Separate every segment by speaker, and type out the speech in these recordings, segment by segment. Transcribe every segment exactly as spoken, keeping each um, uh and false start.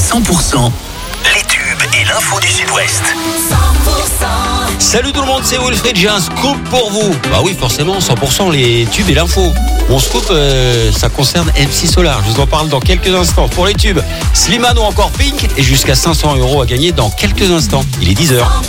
Speaker 1: cent pour cent, les tubes et l'info du Sud-Ouest.
Speaker 2: Salut tout le monde, c'est Wilfried, j'ai un scoop pour vous. Bah oui, forcément, cent pour cent les tubes et l'info. Mon scoop, euh, ça concerne M six Solar. Je vous en parle dans quelques instants. Pour les tubes, Slimane ou encore Pink et jusqu'à cinq cents euros à gagner dans quelques instants. Il est dix heures.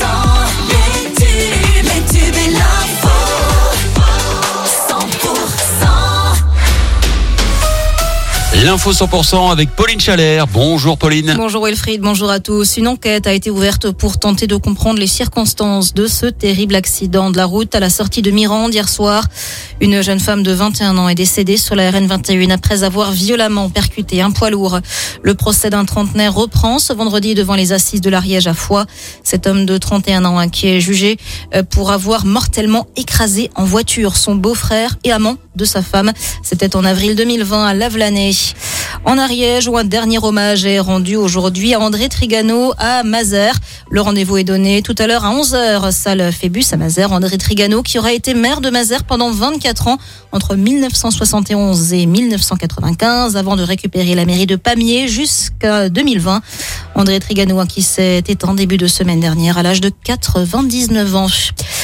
Speaker 2: L'info cent pour cent avec Pauline Chalère. Bonjour Pauline.
Speaker 3: Bonjour Wilfried, bonjour à tous. Une enquête a été ouverte pour tenter de comprendre les circonstances de ce terrible accident de la route à la sortie de Mirande hier soir. Une jeune femme de vingt et un ans est décédée sur la R N vingt et un après avoir violemment percuté un poids lourd. Le procès d'un trentenaire reprend ce vendredi devant les assises de l'Ariège à Foix. Cet homme de trente et un ans qui est jugé pour avoir mortellement écrasé en voiture son beau-frère et amant de sa femme. C'était en avril deux mille vingt à Lavelanet. En Ariège, où un dernier hommage est rendu aujourd'hui à André Trigano à Mazères. Le rendez-vous est donné tout à l'heure à onze heures, salle Phébus à Mazères. André Trigano, qui aura été maire de Mazères pendant vingt-quatre ans, entre dix-neuf cent soixante et onze et dix-neuf cent quatre-vingt-quinze, avant de récupérer la mairie de Pamiers jusqu'à deux mille vingt. André Trigano, qui s'est éteint début de semaine dernière à l'âge de quatre-vingt-dix-neuf ans.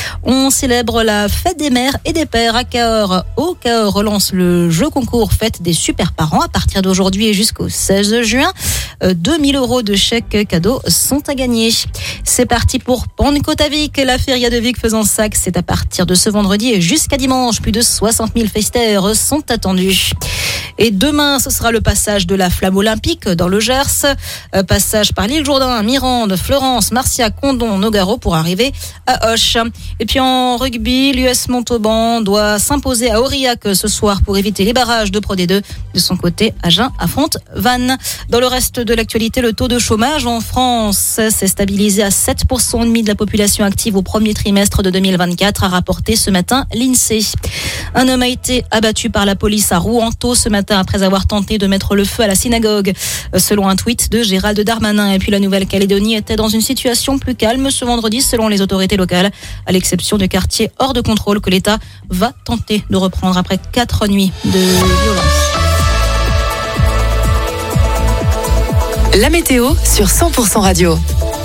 Speaker 3: On célèbre la fête des mères et des pères à Cahors. Au Cahors relance le jeu concours Fête des super parents à partir d'aujourd'hui et jusqu'au seize juin. deux mille euros de chèques cadeaux sont à gagner. C'est parti pour Pentecôte à Vic. La Feria de Vic faisant sac, c'est à partir de ce vendredi et jusqu'à dimanche. Plus de soixante mille festeurs sont attendus. Et demain, ce sera le passage de la flamme olympique dans le Gers. Passage par l'île Jourdain, Mirande, Florence, Marcia, Condon, Nogaro pour arriver à Auch. Et puis en rugby, l'U S Montauban doit s'imposer à Aurillac ce soir pour éviter les barrages de Pro D deux. De son côté, Agen affronte Vannes. Dans le reste de l'actualité, le taux de chômage en France s'est stabilisé à sept virgule cinq pour cent de la population active au premier trimestre de deux mille vingt-quatre, a rapporté ce matin l'INSEE. Un homme a été abattu par la police à Rouen tôt ce matin après avoir tenté de mettre le feu à la synagogue. Selon un tweet de Gérald Darmanin. Et puis la Nouvelle-Calédonie était dans une situation plus calme ce vendredi selon les autorités locales, à l'exception de quartiers hors de contrôle que l'État va tenter de reprendre après quatre nuits de violence.
Speaker 4: La météo sur cent pour cent Radio.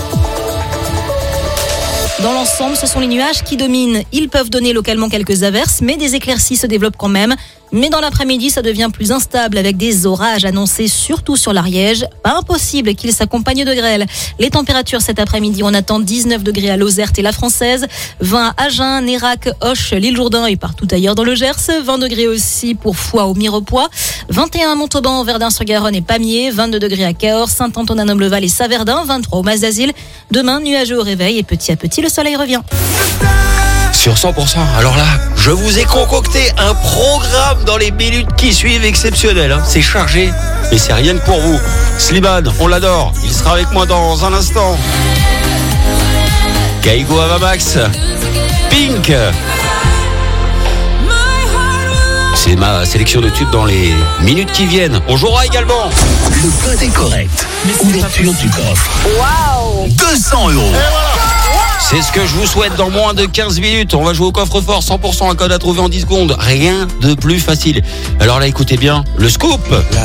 Speaker 3: Dans l'ensemble, ce sont les nuages qui dominent. Ils peuvent donner localement quelques averses, mais des éclaircies se développent quand même. Mais dans l'après-midi, ça devient plus instable avec des orages annoncés surtout sur l'Ariège. Pas impossible qu'ils s'accompagnent de grêle. Les températures cet après-midi, on attend dix-neuf degrés à Lozerte et la Française, vingt à Agen, Nérac, Auch, l'île Jourdain et partout ailleurs dans le Gers, vingt degrés aussi pour Foix au Mirepoix, vingt et un à Montauban, Verdun-sur-Garonne et Pamiers, vingt-deux degrés à Cahors, Saint-Antonin-Noble-Val et Saverdin, vingt-trois au Mas d'Asile. Demain, nuageux au réveil et petit à petit, le soleil revient.
Speaker 2: Sur cent pour cent, alors là, je vous ai concocté un programme dans les minutes qui suivent exceptionnel. Hein. C'est chargé, mais c'est rien que pour vous. Slimane, on l'adore, il sera avec moi dans un instant. Kaigo Avamax, Pink. C'est ma sélection de tubes dans les minutes qui viennent. On jouera également.
Speaker 1: Le code est correct. Ouverture du coffre. Waouh, deux cents euros.
Speaker 2: C'est ce que je vous souhaite dans moins de quinze minutes. On va jouer au coffre-fort, cent pour cent un code à trouver en dix secondes. Rien de plus facile. Alors là, écoutez bien, le scoop.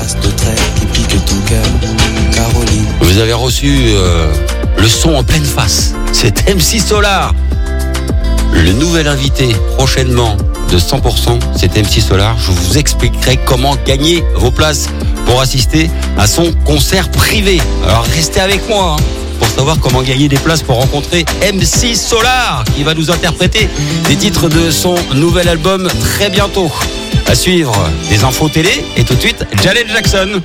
Speaker 2: Vous avez reçu euh, le son en pleine face. C'est M six Solar. Le nouvel invité prochainement de cent pour cent, c'est M six Solar. Je vous expliquerai comment gagner vos places pour assister à son concert privé. Alors restez avec moi, hein, pour savoir comment gagner des places pour rencontrer M six Solar, qui va nous interpréter des titres de son nouvel album très bientôt. À suivre, des infos télé et tout de suite, Janet Jackson.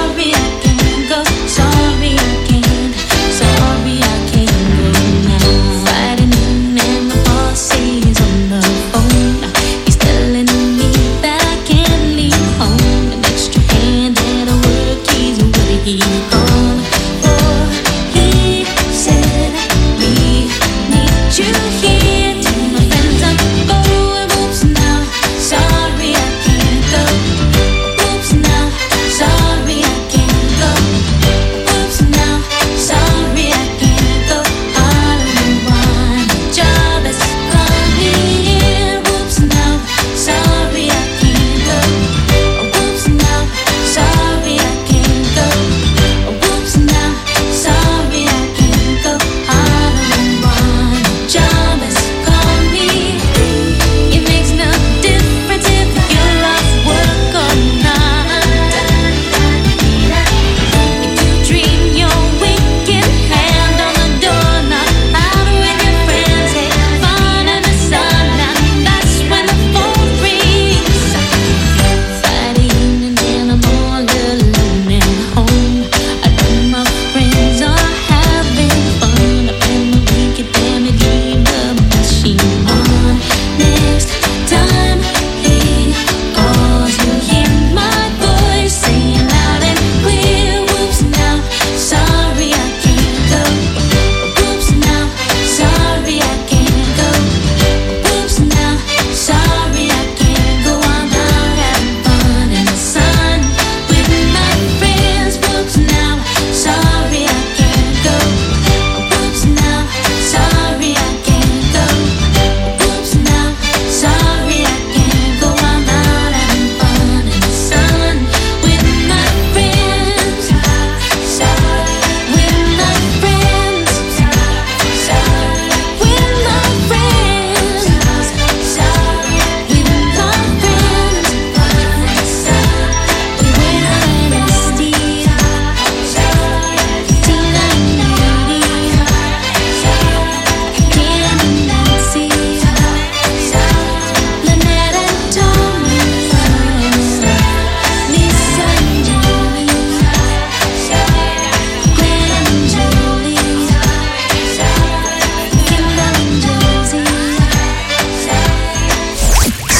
Speaker 5: Sorry, I can't go now.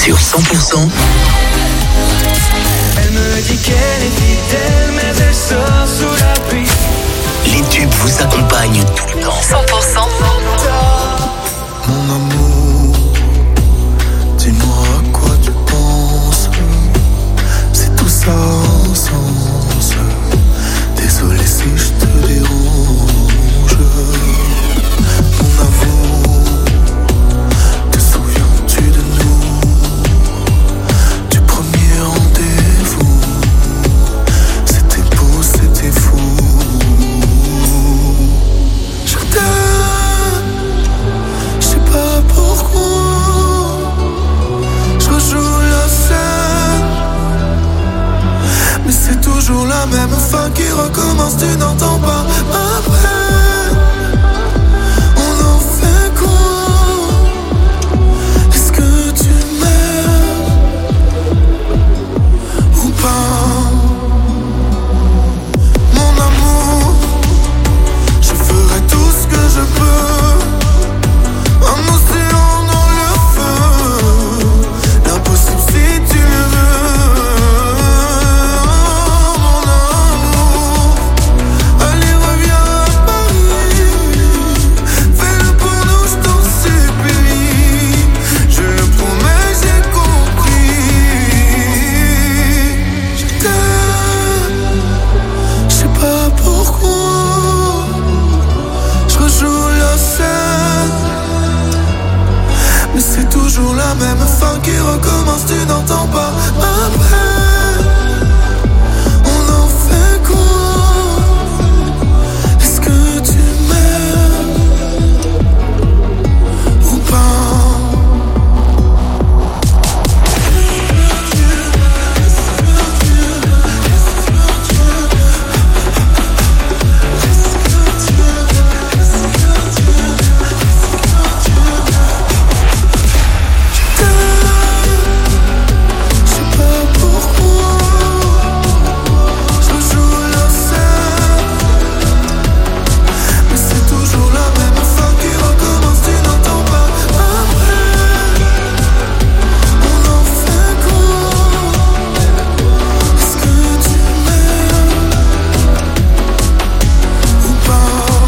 Speaker 1: sur cent pour cent.
Speaker 5: Elle me dit qu'elle est fidèle, mais elle sort sous la pluie.
Speaker 1: Les tubes vous accompagnent tout le temps.
Speaker 4: cent pour cent.
Speaker 6: Mon amour, dis-moi à quoi tu penses. C'est tout ça en sens. Désolé si je te dérange. Mon amour, te souviens-tu de nous? Du premier rendez-vous. C'était beau, c'était fou. Je t'aime, je sais pas pourquoi. Je rejoue la scène, mais c'est toujours la même fin qui recommence. Tu n'entends pas ma peine. On en fait quoi? Est-ce que tu m'aimes ou pas? Mon amour, je ferai tout ce que je peux. Un océan dans le feu, l'impossible si tu le veux. Mon amour, allez reviens à Paris. Fais-le pour nous, je t'en supplie. Je le promets, j'ai compris. Je t'aime, je sais pas pourquoi. Je rejoue la scène, mais c'est toujours la même fin qui recommence. Tu n'entends pas ma peine. On en fait quoi? Est-ce que tu m'aimes ou pas? Je sais pas pourquoi. Je rejoue la scène, mais c'est toujours la même fin qui recommence. Tu n'entends pas ma peine. On en fait quoi? Est-ce que tu m'aimes ou pas?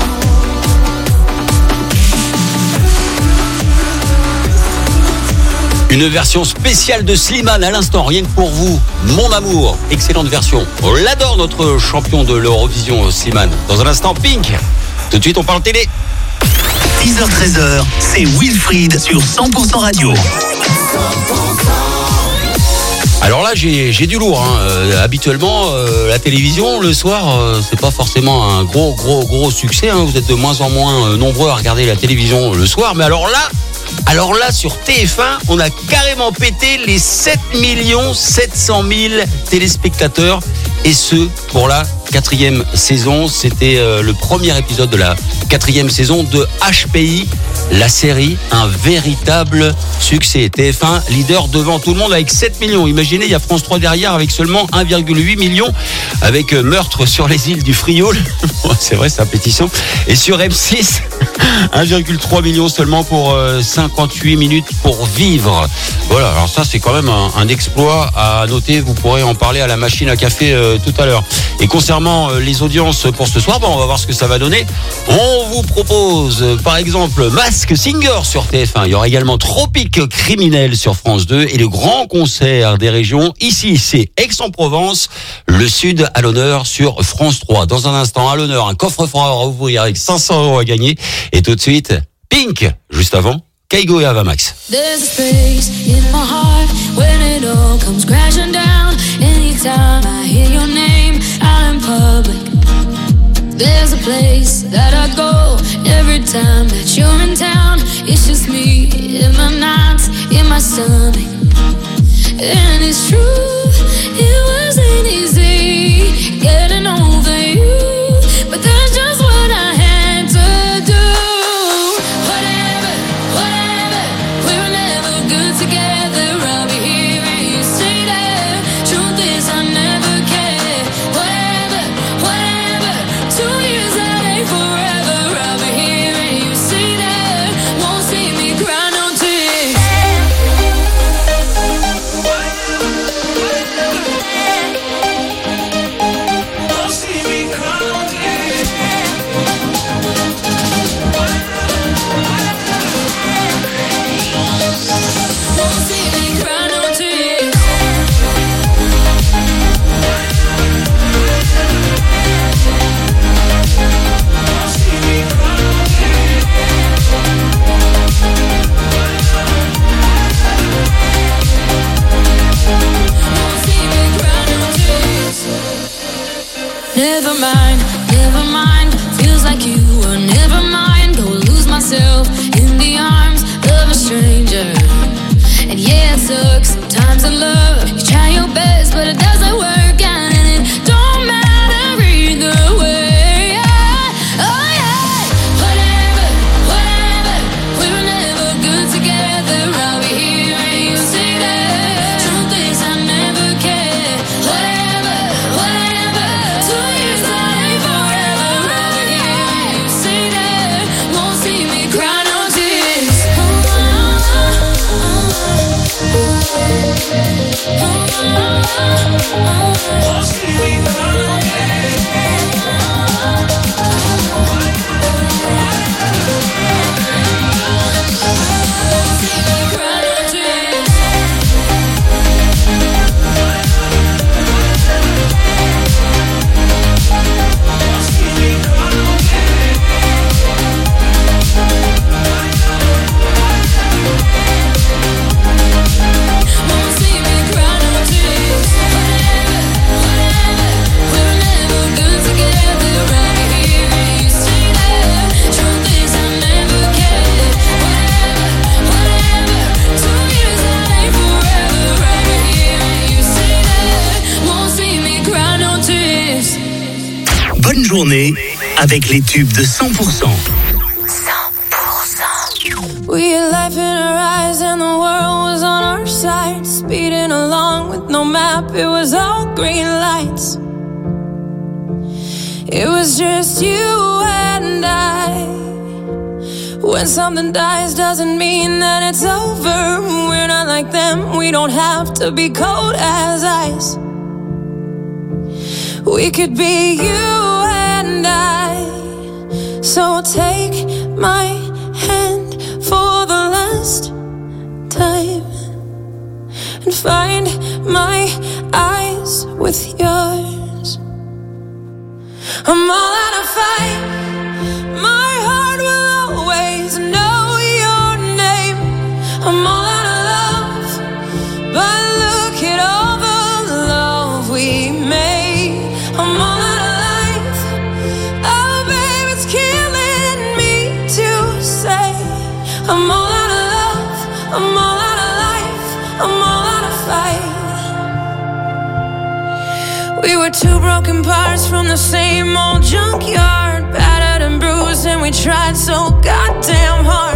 Speaker 2: Une version spéciale de Slimane à l'instant, rien que pour vous, Mon Amour. Excellente version. On l'adore, notre champion de l'Eurovision, Slimane. Dans un instant, Pink. Tout de suite, on parle télé.
Speaker 1: dix heures treize heures, c'est Wilfried sur cent pour cent Radio.
Speaker 2: Alors là, j'ai, j'ai du lourd. Hein. Euh, habituellement, euh, la télévision, le soir, euh, c'est pas forcément un gros, gros, gros succès. Hein. Vous êtes de moins en moins euh, nombreux à regarder la télévision le soir. Mais alors là, alors là, sur T F un, on a carrément pété les sept millions sept cent mille téléspectateurs. Et ce, pour la quatrième saison. C'était euh, le premier épisode de la quatrième saison de H P I. La série, un véritable succès. T F un, leader devant tout le monde avec sept millions. Imaginez, il y a France trois derrière avec seulement un virgule huit million. Avec euh, Meurtre sur les îles du Frioul. C'est vrai, c'est appétissant. Et sur M six, un virgule trois million seulement pour euh, cinquante-huit minutes pour vivre. Voilà, alors ça c'est quand même un, un exploit à noter. Vous pourrez en parler à la machine à café euh, tout à l'heure. Et concernant euh, les audiences pour ce soir, bon, on va voir ce que ça va donner. On vous propose euh, par exemple Mask Singer sur T F un. Il y aura également Tropique Criminel sur France deux et le grand concert des régions. Ici, c'est Aix-en-Provence, le Sud à l'honneur sur France trois. Dans un instant, à l'honneur, un coffre-fort à ouvrir avec cinq cents euros à gagner. Et tout de suite, Pink, juste avant, Kaigo et Avamax.
Speaker 7: There's a space in my heart when it all comes crashing down. Anytime I hear your name out in public. There's a place that I go every time that you're in town. It's just me in my nights, in my stomach. And it's true, it wasn't easy getting over you, but that's just what I had to do. Whatever, whatever, we were never good together. I'll be here and you say that. Truth is I never cared. Whatever, whatever, two years that ain't forever. I'll be here and you say that. Won't see me cry no tears.
Speaker 1: Bonne journée avec les tubes de cent pour cent.
Speaker 7: cent pour cent.
Speaker 8: We had life in our eyes and the world was on our side. Speeding along with no map, it was all green lights. It was just you and I. When something dies doesn't mean that it's over. We're not like them, we don't have to be cold as ice. We could be you and I. So take my hand for the last time and find my eyes with yours. I'm all out of fight. My heart will always know your name. I'm all out of love, but look at all the love we made. I'm all out of life. Oh, babe, it's killing me to say. I'm all out of love. I'm all out of life. I'm all out of fight. We were two broken parts from the same old junkyard, battered and bruised, and we tried so goddamn hard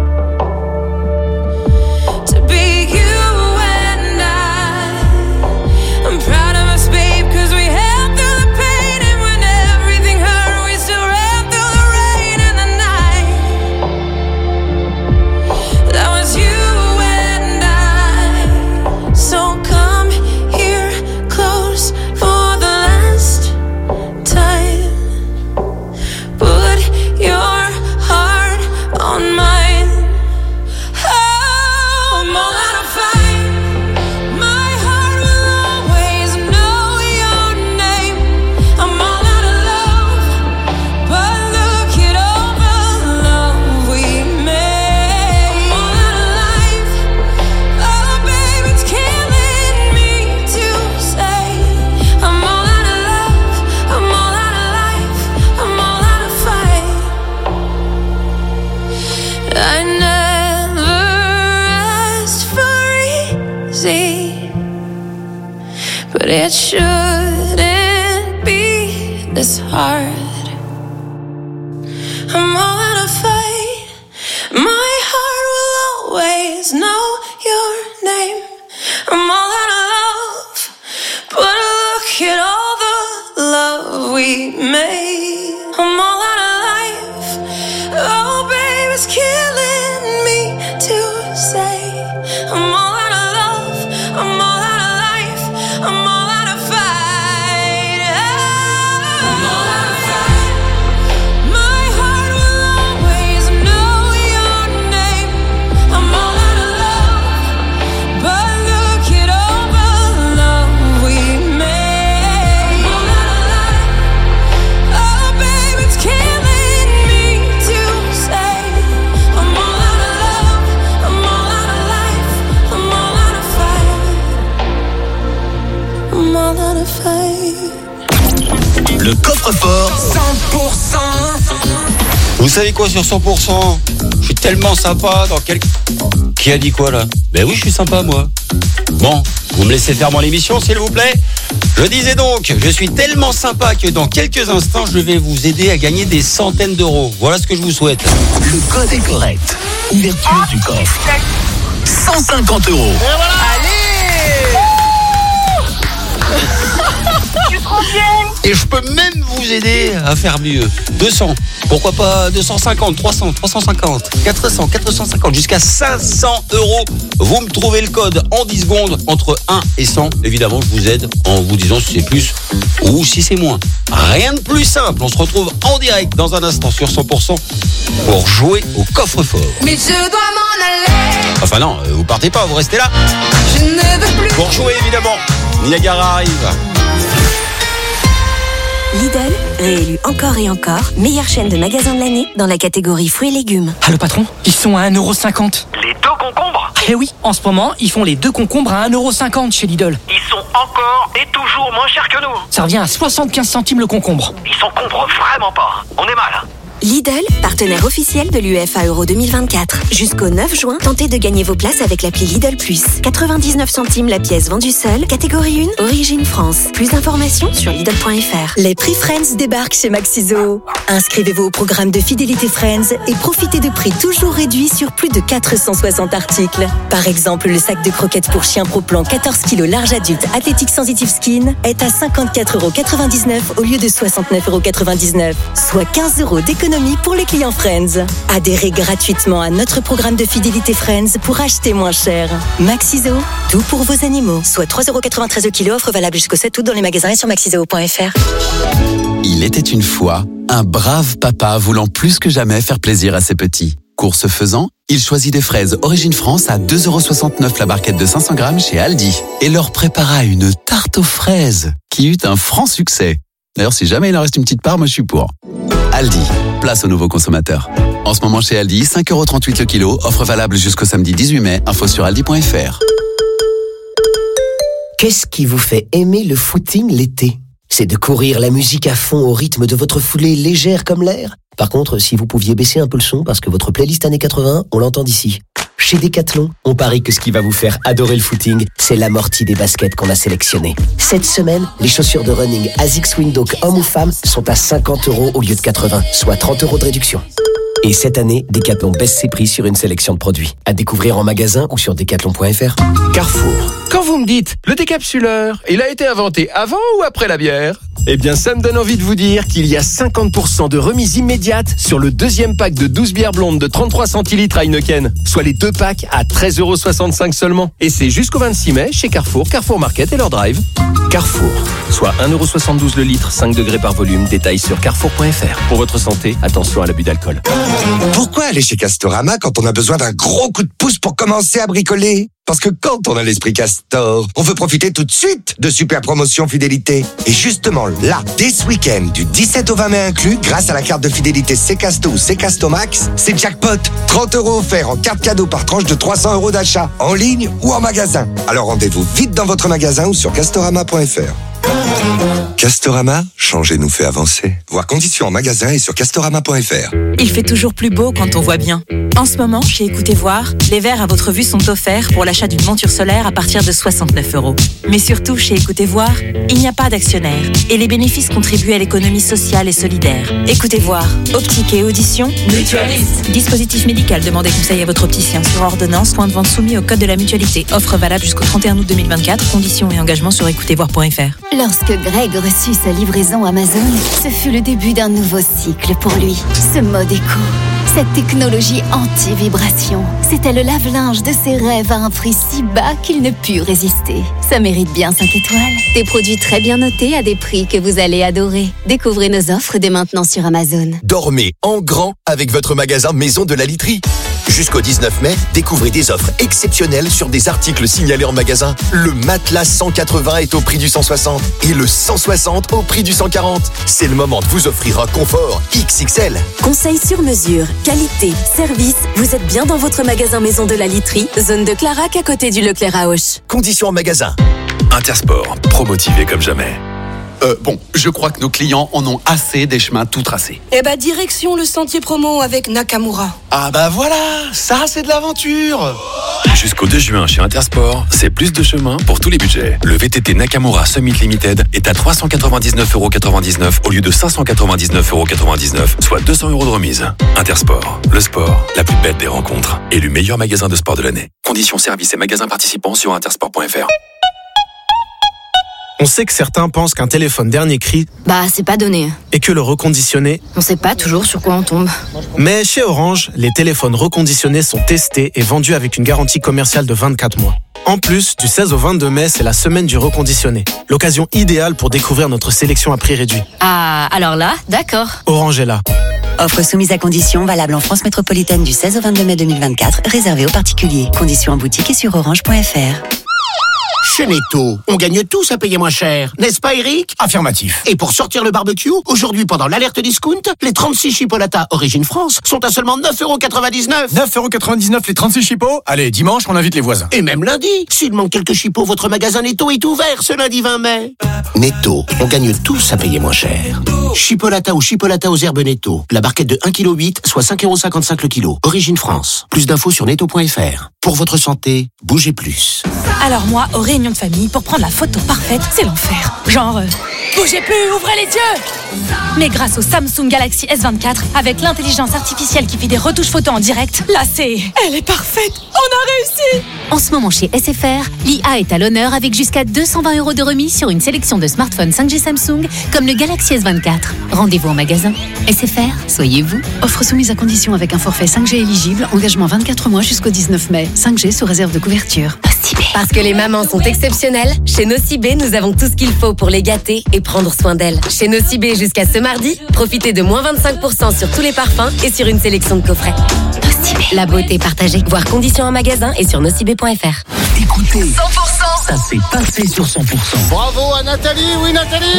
Speaker 8: to be you and I. I'm proud of us, babe, cause we held through the pain, and when everything hurt, we still ran through the rain and the night. That was you and I. So come here close for the last time. Put your heart on mine. Oh, I'm all out of fight. My heart will always know your name. I'm all out of love, but look at all the love we made. I'm all out of life. Oh, babe, it's killing me to say. I'm all out of love. I'm all out of life. I'm all out of fight. I never asked for easy, but it shouldn't be this hard. I'm all out of fight. My heart will always know your name. I'm all out of love, but look at all the love we made. I'm all out of life. Oh, babe, it's killing me to say. I'm all out of love. I'm all out of life. I'm all out of fight. I'm all out of fight. My heart will always know your name. I'm all out of love, but look at all the love we made. I'm all out of life. Oh, babe, it's killing me to say. I'm all out of love. I'm all out of life. I'm all out of fight. I'm all out of fight.
Speaker 1: Le coffre-fort cent pour cent.
Speaker 2: Vous savez quoi sur cent pour cent? Je suis tellement sympa dans quel... Qui a dit quoi là? Ben oui, je suis sympa moi. Bon, vous me laissez faire mon émission s'il vous plaît? Je disais donc, je suis tellement sympa que dans quelques instants, je vais vous aider à gagner des centaines d'euros. Voilà ce que je vous souhaite.
Speaker 1: Le code est correct. Ouverture du coffre. cent cinquante euros.
Speaker 9: Et voilà. Allez. Tu trop bien.
Speaker 2: Et je peux même vous aider à faire mieux. deux cents, pourquoi pas deux cent cinquante, trois cents, trois cent cinquante, quatre cents, quatre cent cinquante, jusqu'à cinq cents euros. Vous me trouvez le code en dix secondes entre un et cent. Évidemment, je vous aide en vous disant si c'est plus ou si c'est moins. Rien de plus simple. On se retrouve en direct dans un instant sur cent pour cent pour jouer au coffre-fort.
Speaker 8: Mais je dois m'en aller.
Speaker 2: Enfin non, vous partez pas, vous restez là.
Speaker 8: Je ne veux plus.
Speaker 2: Pour jouer, évidemment, Niagara arrive.
Speaker 10: Lidl, réélu encore et encore, meilleure chaîne de magasins de l'année dans la catégorie fruits et légumes.
Speaker 11: Ah le patron, ils sont à un euro cinquante.
Speaker 9: Les deux concombres?
Speaker 11: Eh oui, en ce moment, ils font les deux concombres à un euro cinquante chez Lidl.
Speaker 9: Ils sont encore et toujours moins chers que nous.
Speaker 11: Ça revient à soixante-quinze centimes le concombre.
Speaker 9: Ils s'encombrent vraiment pas. On est mal.
Speaker 10: Lidl, partenaire officiel de l'UEFA Euro deux mille vingt-quatre. Jusqu'au neuf juin, tentez de gagner vos places avec l'appli Lidl Plus. quatre-vingt-dix-neuf centimes la pièce vendue seule, catégorie un, origine France. Plus d'informations sur Lidl point F R.
Speaker 12: Les prix Friends débarquent chez Maxiso. Inscrivez-vous au programme de fidélité Friends et profitez de prix toujours réduits sur plus de quatre cent soixante articles. Par exemple, le sac de croquettes pour chien Pro Plan quatorze kilos large adulte Athletic Sensitive Skin est à cinquante-quatre euros quatre-vingt-dix-neuf au lieu de soixante-neuf euros quatre-vingt-dix-neuf, soit quinze euros d'économie pour les clients Friends. Adhérez gratuitement à notre programme de fidélité Friends pour acheter moins cher. Maxiso, tout pour vos animaux. Soit trois euros quatre-vingt-treize le kilo, offre valable jusqu'au sept août dans les magasins et sur maxiseo point F R.
Speaker 13: Il était une fois un brave papa voulant plus que jamais faire plaisir à ses petits. Course faisant, il choisit des fraises Origine France à deux euros soixante-neuf la barquette de cinq cents grammes chez Aldi et leur prépara une tarte aux fraises qui eut un franc succès. D'ailleurs, si jamais il en reste une petite part, moi je suis pour. Aldi, place aux nouveaux consommateurs. En ce moment chez Aldi, cinq euros trente-huit le kilo, offre valable jusqu'au samedi dix-huit mai, info sur aldi point F R.
Speaker 14: Qu'est-ce qui vous fait aimer le footing l'été ? C'est de courir la musique à fond au rythme de votre foulée légère comme l'air ? Par contre, si vous pouviez baisser un peu le son parce que votre playlist années quatre-vingts, on l'entend d'ici. Chez Decathlon, on parie que ce qui va vous faire adorer le footing, c'est l'amorti des baskets qu'on a sélectionnées. Cette semaine, les chaussures de running ASICS Windhoek hommes ou femmes sont à cinquante euros au lieu de quatre-vingts, soit trente euros de réduction. Et cette année, Decathlon baisse ses prix sur une sélection de produits. À découvrir en magasin ou sur decathlon point F R.
Speaker 15: Carrefour. Quand vous me dites, le décapsuleur, il a été inventé avant ou après la bière ? Eh bien, ça me donne envie de vous dire qu'il y a cinquante pour cent de remise immédiate sur le deuxième pack de douze bières blondes de trente-trois centilitres à Heineken, soit les deux packs à treize euros soixante-cinq seulement. Et c'est jusqu'au vingt-six mai chez Carrefour, Carrefour Market et leur drive. Carrefour, soit un euro soixante-douze le litre, cinq degrés par volume, détail sur carrefour point F R. Pour votre santé, attention à l'abus d'alcool.
Speaker 16: Pourquoi aller chez Castorama quand on a besoin d'un gros coup de pouce pour commencer à bricoler ? Parce que quand on a l'esprit Castor, on veut profiter tout de suite de super promotions fidélité. Et justement là, dès ce week-end, du dix-sept au vingt mai inclus, grâce à la carte de fidélité Ccasto ou Ccasto Max, c'est jackpot. trente euros offerts en carte cadeau par tranche de trois cents euros d'achat, en ligne ou en magasin. Alors rendez-vous vite dans votre magasin ou sur castorama point F R. Castorama, changer nous fait avancer. Voir conditions en magasin et sur castorama point F R.
Speaker 4: Il fait toujours plus beau quand on voit bien. En ce moment, chez Écoutez Voir, les verres à votre vue sont offerts pour l'achat d'une monture solaire à partir de soixante-neuf euros. Mais surtout, chez Écoutez Voir, il n'y a pas d'actionnaire et les bénéfices contribuent à l'économie sociale et solidaire. Écoutez Voir, optique et audition, mutualiste. Dispositif médical, demandez conseil à votre opticien sur ordonnance, point de vente soumis au code de la mutualité. Offre valable jusqu'au trente et un août deux mille vingt-quatre, conditions et engagements sur écoutez voir point F R.
Speaker 17: Lorsque Greg reçut sa livraison Amazon, ce fut le début d'un nouveau cycle pour lui. Ce mode éco, cette technologie anti-vibration, c'était le lave-linge de ses rêves à un prix si bas qu'il ne put résister. Ça mérite bien cinq étoiles. Des produits très bien notés à des prix que vous allez adorer. Découvrez nos offres dès maintenant sur Amazon.
Speaker 18: Dormez en grand avec votre magasin Maison de la Literie. Jusqu'au dix-neuf mai, découvrez des offres exceptionnelles sur des articles signalés en magasin. Le matelas cent quatre-vingts est au prix du cent soixante et le cent soixante au prix du cent quarante. C'est le moment de vous offrir un confort X X L.
Speaker 10: Conseils sur mesure, qualité, service, vous êtes bien dans votre magasin Maison de la Literie, zone de Clarac à côté du Leclerc à Auch.
Speaker 18: Conditions en magasin.
Speaker 19: Intersport, pro-motivé comme jamais.
Speaker 13: Euh, bon, je crois que nos clients en ont assez des chemins tout tracés.
Speaker 20: Eh bah, direction le sentier promo avec Nakamura.
Speaker 13: Ah bah voilà, ça c'est de l'aventure.
Speaker 19: Jusqu'au deux juin chez Intersport, c'est plus de chemin pour tous les budgets. Le V T T Nakamura Summit Limited est à trois cent quatre-vingt-dix-neuf euros quatre-vingt-dix-neuf au lieu de cinq cent quatre-vingt-dix-neuf euros quatre-vingt-dix-neuf, soit deux cents euros de remise. Intersport, le sport, la plus belle des rencontres. Élu meilleur magasin de sport de l'année. Conditions services et magasins participants sur intersport point F R.
Speaker 21: On sait que certains pensent qu'un téléphone dernier cri,
Speaker 22: bah c'est pas donné.
Speaker 21: Et que le reconditionné,
Speaker 22: on sait pas toujours sur quoi on tombe.
Speaker 21: Mais chez Orange, les téléphones reconditionnés sont testés et vendus avec une garantie commerciale de vingt-quatre mois. En plus, du seize au vingt-deux mai, c'est la semaine du reconditionné. L'occasion idéale pour découvrir notre sélection à prix réduit.
Speaker 22: Ah, alors là, d'accord.
Speaker 21: Orange est là.
Speaker 23: Offre soumise à conditions, valable en France métropolitaine du seize au vingt-deux mai deux mille vingt-quatre, réservée aux particuliers. Conditions en boutique et sur orange point f r.
Speaker 24: Chez Netto, on gagne tous à payer moins cher, n'est-ce pas Eric?
Speaker 25: Affirmatif.
Speaker 24: Et pour sortir le barbecue, aujourd'hui pendant l'alerte discount, les trente-six chipolatas Origine France sont à seulement neuf euros quatre-vingt-dix-neuf.
Speaker 25: neuf euros quatre-vingt-dix-neuf les trente-six chipots? Allez, dimanche, on invite les voisins.
Speaker 24: Et même lundi, s'il manque quelques chipots, votre magasin Netto est ouvert ce lundi vingt mai. Netto, on gagne tous à payer moins cher. Chipolata ou chipolata aux herbes Netto. La barquette de un virgule huit kilos, soit cinq euros cinquante-cinq le kilo. Origine France. Plus d'infos sur netto point f r. Pour votre santé, bougez plus.
Speaker 4: Alors moi, aux réunions de famille, pour prendre la photo parfaite, c'est l'enfer. Genre, euh, bougez plus, ouvrez les yeux. Mais grâce au Samsung Galaxy S vingt-quatre, avec l'intelligence artificielle qui fait des retouches photos en direct, là c'est... Elle est parfaite. On a réussi.
Speaker 26: En ce moment chez S F R, l'I A est à l'honneur avec jusqu'à deux cent vingt euros de remise sur une sélection de smartphones cinq G Samsung, comme le Galaxy S vingt-quatre. Rendez-vous en magasin. S F R, soyez vous.
Speaker 27: Offre soumise à condition avec un forfait cinq G éligible, engagement vingt-quatre mois jusqu'au dix-neuf mai. cinq G sous réserve de couverture.
Speaker 28: Parce que les mamans sont exceptionnelles, chez Nocibé, nous avons tout ce qu'il faut pour les gâter et prendre soin d'elles. Chez Nocibé, jusqu'à ce mardi, profitez de moins vingt-cinq pour cent sur tous les parfums et sur une sélection de coffrets. Nocibé. La beauté partagée. Voir conditions en magasin et sur nocibé point f r.
Speaker 1: Écoutez,
Speaker 28: cent pour cent.
Speaker 1: Ça s'est passé sur cent pour cent.
Speaker 29: Bravo à Nathalie, oui Nathalie.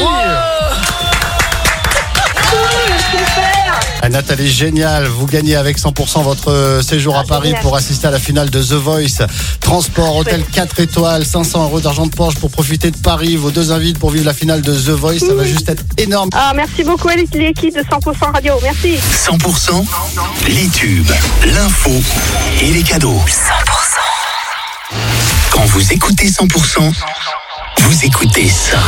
Speaker 29: Ah, Nathalie, génial, vous gagnez avec cent pour cent votre séjour à Paris pour assister à la finale de The Voice. Transport, hôtel quatre étoiles, cinq cents euros d'argent de poche pour profiter de Paris. Vos deux invités pour vivre la finale de The Voice, ça va juste être énorme.
Speaker 30: Ah, merci beaucoup à l'équipe de cent pour cent Radio, merci.
Speaker 1: cent pour cent, les tubes, l'info et les cadeaux. cent pour cent. Quand vous écoutez cent pour cent, vous écoutez ça.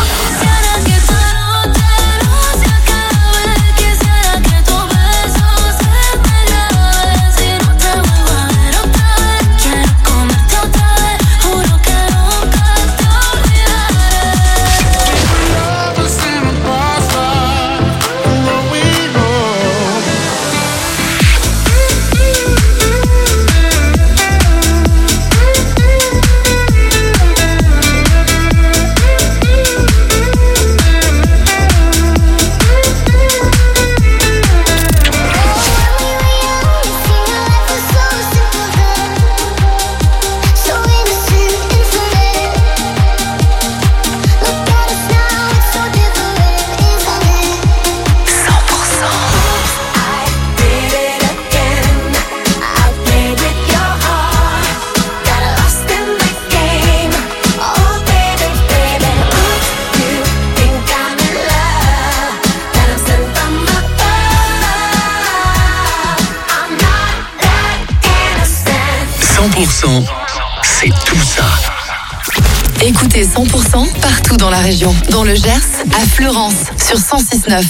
Speaker 1: cent pour cent, c'est tout ça.
Speaker 31: Écoutez cent pour cent partout dans la région. Dans le Gers, à Fleurance, sur cent six neuf.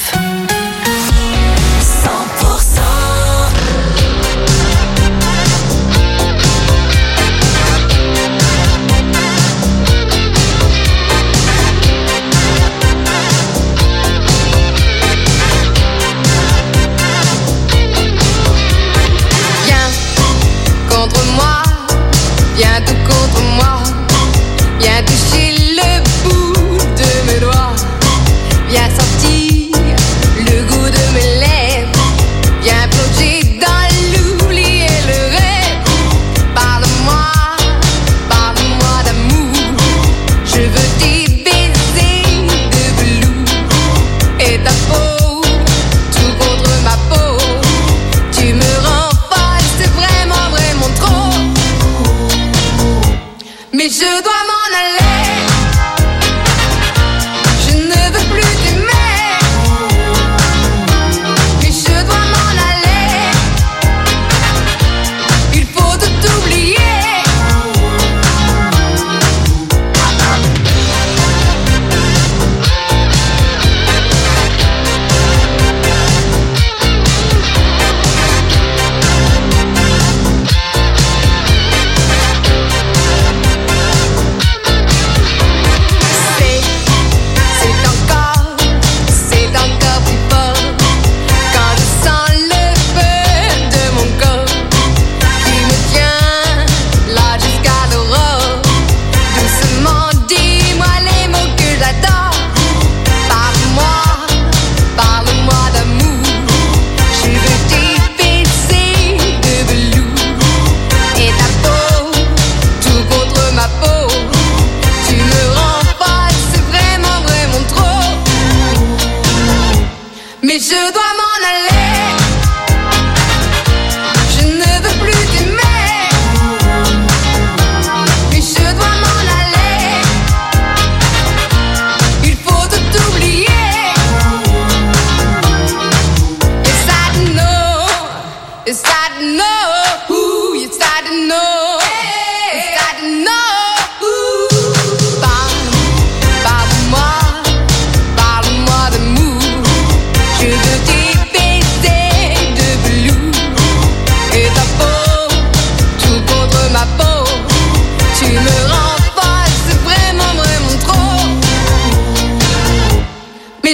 Speaker 32: Viens tout contre moi, viens toucher le bout de mes doigts, viens sentir le goût de mes lèvres, viens plonger dans l'oubli et le rêve. Parle-moi, parle-moi d'amour, je veux tes baisers de velours et ta peau, tout contre ma peau, tu me rends folle, c'est vraiment, vraiment trop. Mais je dois m'en aller, je ne veux plus t'aimer. Mais je dois m'en aller, il faut tout oublier.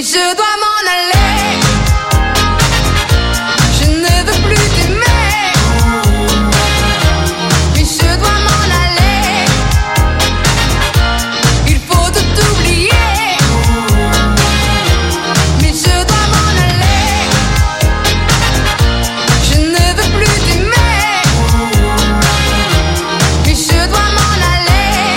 Speaker 32: je dois m'en aller. Je ne veux plus t'aimer. Mais je dois m'en aller. Il faut tout oublier. Mais je dois m'en aller. Je ne veux plus t'aimer. Mais je dois m'en aller.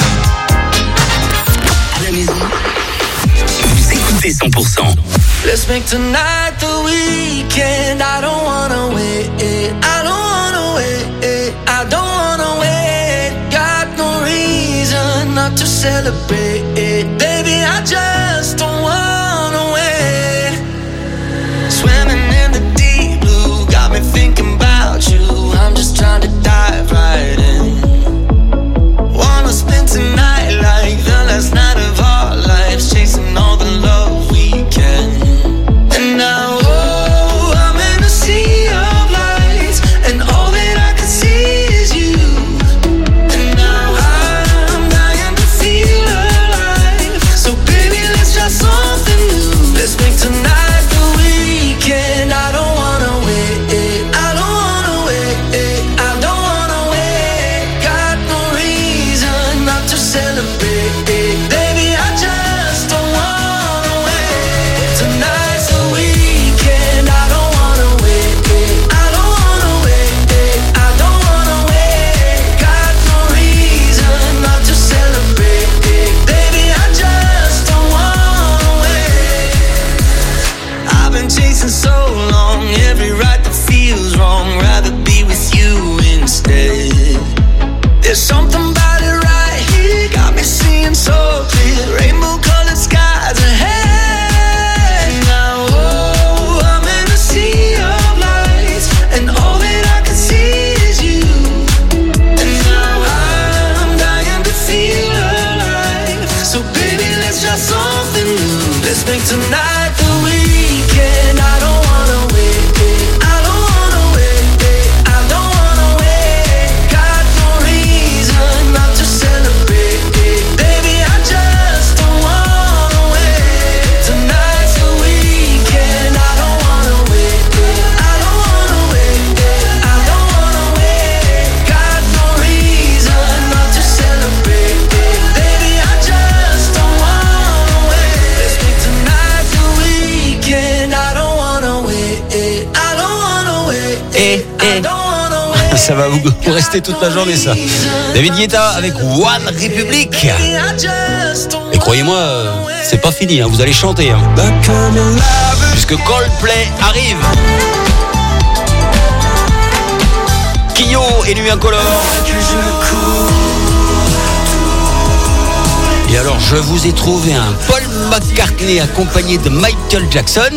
Speaker 1: À la maison, vous écoutez cent pour cent.
Speaker 2: Let's make tonight the weekend. I don't wanna wait. I don't wanna wait. I don't wanna wait. Got no reason not to celebrate. Baby, I just don't wanna wait. Swimming in the deep blue got me thinking about you. I'm just trying to dive right in. Wanna spend tonight like the last night of our lives, chasing all the love we can. And now, oh, I'm in a sea of lights, and all that I can see is you. And now I'm dying to feel alive. So baby, let's try something new. Let's make tonight the weekend. I don't wanna wait. I don't wanna wait. I don't wanna wait. Got no reason not to celebrate. Baby, I just don't wanna wait. Tonight's the weekend. I don't wanna wait. I don't wanna wait. I don't wanna wait. Got no reason not to celebrate. Baby, I just don't wanna wait. I've been chasing so long, every right that feels wrong. Rather be with you instead. There's something about it right here, got me seeing so clear. Rainbow colored skies ahead. Now, oh, I'm in a sea of lights, and all that I can see is you. And now I'm dying to feel alive. So baby, let's try something new. Let's make tonight the weekend. I don't wanna wait. I don't wanna wait. I don't wanna wait. Got no reason not to celebrate. Baby, I just don't wanna wait. Tonight's the weekend. I don't wanna wait. I don't wanna wait. I don't wanna wait. Got no reason not to celebrate. Baby, I just don't wanna wait. Let's make tonight the weekend. I don't wanna wait. I don't wanna wait.
Speaker 3: Eh, eh. Ça va vous, vous rester toute la journée, ça. David Guetta avec One Republic. Et croyez-moi, euh, c'est pas fini, hein, vous allez chanter. Hein. Puisque Coldplay arrive. Kyo et Nuit Incolore. Et alors, je vous ai trouvé un Paul McCartney accompagné de Michael Jackson.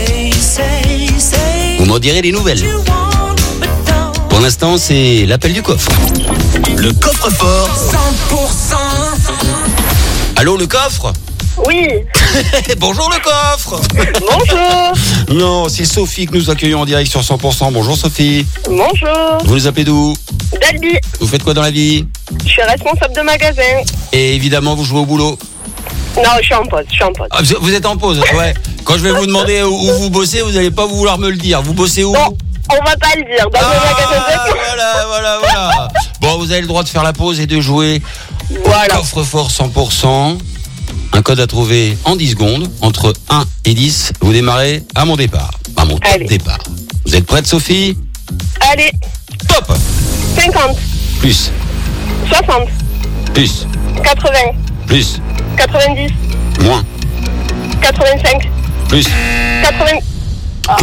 Speaker 3: Vous m'en direz les nouvelles. Pour l'instant, c'est l'appel du coffre. Le coffre-fort.
Speaker 2: cent pour cent.
Speaker 3: Allô, le coffre?
Speaker 30: Oui.
Speaker 3: Bonjour, le coffre.
Speaker 30: Bonjour.
Speaker 3: Non, c'est Sophie que nous accueillons en direct sur cent pour cent. Bonjour, Sophie.
Speaker 30: Bonjour.
Speaker 3: Vous nous appelez d'où?
Speaker 30: D'Albi.
Speaker 3: Vous faites quoi dans la vie?
Speaker 30: Je suis responsable de magasin.
Speaker 3: Et évidemment, vous jouez au boulot?
Speaker 30: Non, je suis en pause, je suis en pause.
Speaker 3: Ah, vous êtes en pause, ouais. Quand je vais vous demander où vous bossez, vous n'allez pas vouloir me le dire. Vous bossez où?
Speaker 30: Non, on va pas le dire. Dans
Speaker 3: ah,
Speaker 30: le magasin de...
Speaker 3: Voilà, voilà, voilà. Bon, vous avez le droit de faire la pause et de jouer
Speaker 30: voilà.
Speaker 3: Au coffre-fort cent pour cent. Un code à trouver en dix secondes. Entre un et dix, vous démarrez à mon départ. À mon top départ. Vous êtes prête, Sophie?
Speaker 30: Allez.
Speaker 3: Top.
Speaker 30: cinquante.
Speaker 3: Plus.
Speaker 30: soixante.
Speaker 3: Plus.
Speaker 30: quatre-vingts.
Speaker 3: Plus.
Speaker 30: quatre-vingt-dix.
Speaker 3: Moins.
Speaker 30: quatre-vingt-cinq.
Speaker 3: Plus.
Speaker 30: quatre-vingts. Ah.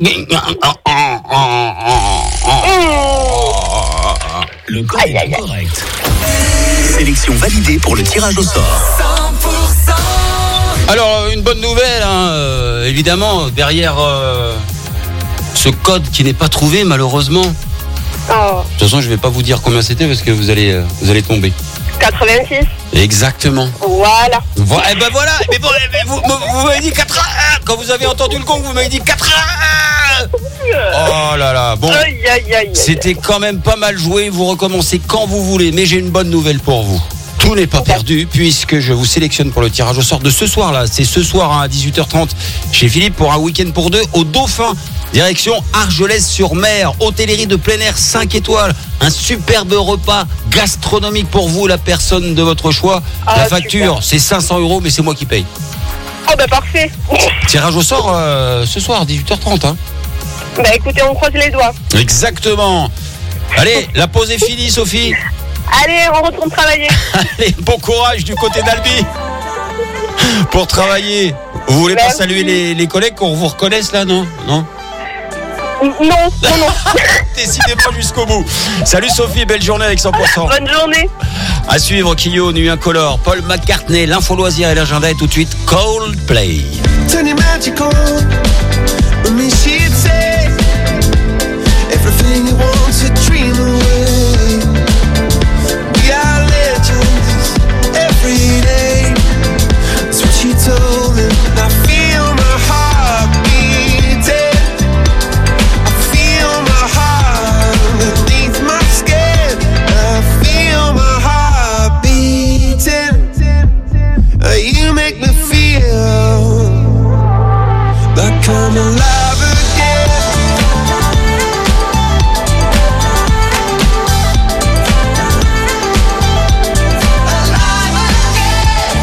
Speaker 1: Le code est correct. Sélection validée pour le tirage au sort.
Speaker 2: cent pour cent.
Speaker 3: Alors, une bonne nouvelle, hein, euh, évidemment, derrière euh, ce code qui n'est pas trouvé, malheureusement.
Speaker 30: Oh.
Speaker 3: De toute façon, je ne vais pas vous dire combien c'était parce que vous allez, euh, vous allez tomber.
Speaker 30: quatre-vingt-six.
Speaker 3: Exactement.
Speaker 30: Voilà.
Speaker 3: Voilà. Et ben voilà. Mais bon, mais vous, vous m'avez dit quatre-vingt-un. Quand vous avez entendu le gong, vous m'avez dit quatre-vingt-un. Oh là là. Bon.
Speaker 30: Aïe, aïe, aïe, aïe.
Speaker 3: C'était quand même pas mal joué. Vous recommencez quand vous voulez. Mais j'ai une bonne nouvelle pour vous. Tout n'est pas perdu puisque je vous sélectionne pour le tirage au sort de ce soir là. C'est ce soir hein, à dix-huit heures trente chez Philippe pour un week-end pour deux au Dauphin. Direction Argelès-sur-Mer, hôtellerie de plein air cinq étoiles. Un superbe repas gastronomique pour vous, la personne de votre choix.
Speaker 30: Ah,
Speaker 3: la facture,
Speaker 30: super.
Speaker 3: c'est cinq cents euros, mais c'est moi qui paye.
Speaker 30: Oh bah parfait.
Speaker 3: Tirage au sort euh, ce soir, dix-huit heures trente. Hein.
Speaker 30: Bah écoutez, on croise les doigts.
Speaker 3: Exactement. Allez, la pause est finie, Sophie.
Speaker 30: Allez, on retourne travailler.
Speaker 3: Allez, bon courage du côté d'Albi pour travailler. Vous voulez
Speaker 30: Merci.
Speaker 3: pas saluer les, les collègues qu'on vous reconnaisse là, non? Non.
Speaker 30: Non, non, non.
Speaker 3: Décidez pas jusqu'au bout. Salut Sophie, belle journée avec cent pour cent.
Speaker 30: Bonne journée.
Speaker 3: À suivre, Kyo, Nuit Incolore, Paul McCartney, l'info loisir et l'agenda et tout de suite Coldplay.
Speaker 2: Turn it magical. With me, she'd say everything you want to dream away. We are legends every day. That's what she told me. I feel my heart beating. I feel my heart underneath my skin. I feel my heart beating. You make me feel like I'm alive again. Alive again.